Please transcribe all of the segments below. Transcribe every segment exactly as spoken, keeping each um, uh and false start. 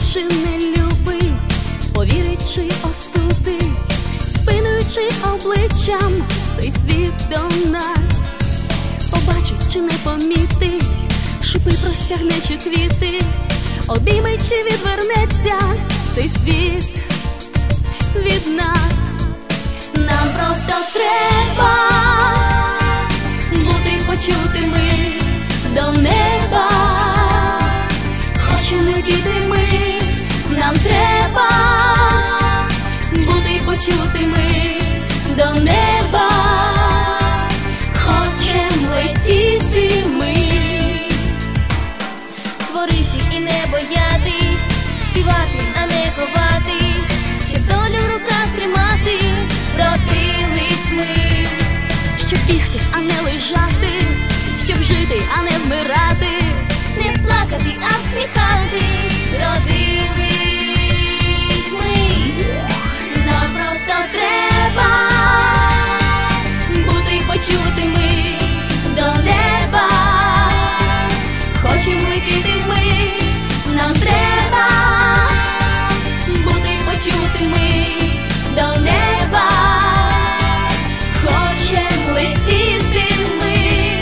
чи не любить, повірить чи осудить, спиною чи обличчям цей світ до нас. Побачить чи не помітить, шипи простягне чи квіти, обійме чи відвернеться цей світ від нас. Нам просто треба бути почутими до неба. Хочемо летіти ми, нам треба бути почутими до неба. Хочемо летіти ми, творити і не боятись, співати, а не ховатись, щоб долю в руках тримати. Родились ми, щоб бігти, а не лежати, щоб жити, а не вмирати, не плакати, а всміхатись. Родились ми, нам просто треба бути почутими до неба. Хочемо летіти ми, нам треба бути почутими до неба. Хочемо летіти ми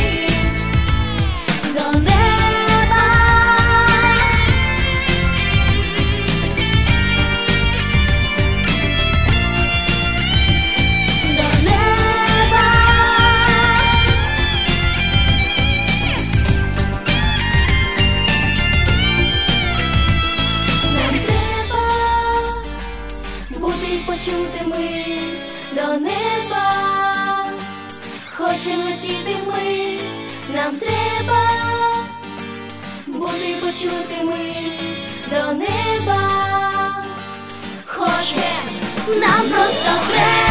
до неба. До неба. Нам треба бути почутими до неба. Хочемо летіти ми, нам треба бути почутими до неба. Хочемо, нам просто треба